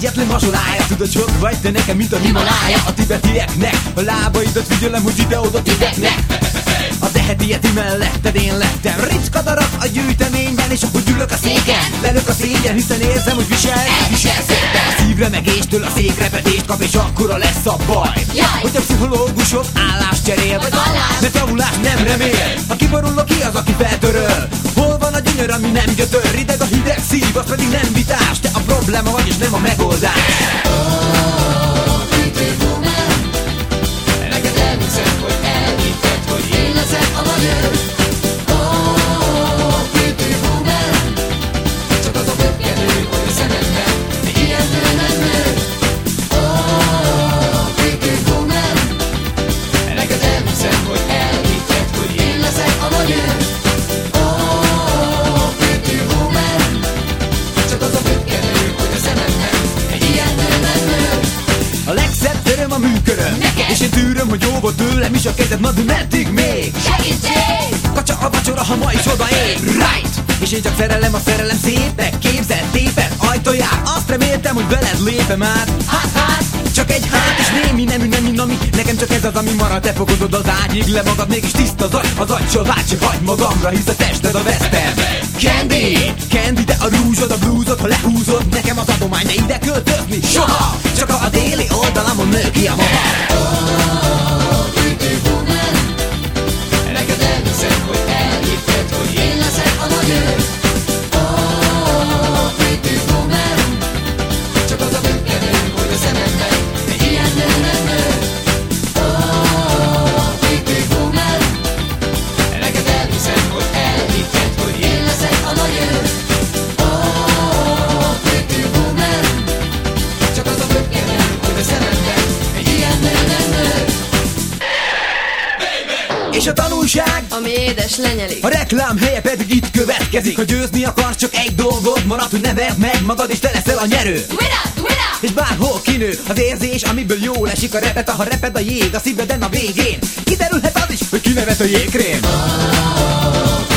egyetlen mazsolája. Tudod, sok vagy te nekem, mint a Himalája. A tibetieknek a lábaidat figyelem, hogy ide-oda tibetnek. A tehetieti melletted én lettem. Ricska darab a gyűjteményben, és akkor ülök a széken. Lelök a szégyen, hiszen érzem, hogy viselsz érte. A szívremegeéstől a székrepetést kap, és akkora lesz a baj, hogy a pszichológusok állást cserél, mert javulást nem remél. Ha kiborul, ki az, aki feltöröl? Hol van a gyönyör, ami nem gyötör? Rideg a hideg szív, az pedig nem vitás. Te a probléma vagy, és nem a megoldás. Neked elhiszem, hogy elhitted, hogy én leszek a magyar. Pretty woman, csak az a bökkenő, hogy a szememben ilyen nő nem nő. Pretty woman, neked elhiszem, hogy elhitted, hogy én leszek a magyar. Pretty woman, csak az a bökkenő, hogy a szememben ilyen nő nem nő. A legszebb öröm a műköröm, és én tűröm, hogy óvod tőlem is a kezed, na de meddig még? Segítség! Kacsa a vacsora, ha ma is odaér, right! És én csak szerelem a szerelem szépnek, képzelt, tépet, ajtaját. Azt reméltem, hogy veled lépem át. Hát, Csak egy hát és némi nemű, ami. Nekem csak ez az, ami marad, te fokozod az ágyig le magad, mégis tiszta zaj, az agycsodát se hagyd magamra, hisz a tested a vesztem. Candy, de a rúzsod, a blúzod, ha lehúzod, nekem az adomány, ne ide költözni soha. Csak a déli oldalamon nő ki a mama. Pretty woman, neked elhiszem, hogy elhitted, hogy én leszek a magyar. Pretty woman, csak az a bökkenő, hogy a szememben ilyen nő nem nő. Pretty woman, neked elhiszem, hogy elhitted, hogy én leszek a magyar. Pretty woman, csak az a bökkenő, hogy a szememben ilyen nő nem nő. És a tanulság, Ami édes lenyelik. a reklám helye pedig itt következik. Ha győzni akarsz, csak egy dolgod marad, hogy neverd meg magad, és te leszel a nyerő. Winner! És bárhol kinő az érzés, amiből jól esik a repet, ha reped a jég a szíveden a végén. Kiderülhet az is, hogy kinevet a jégkrém.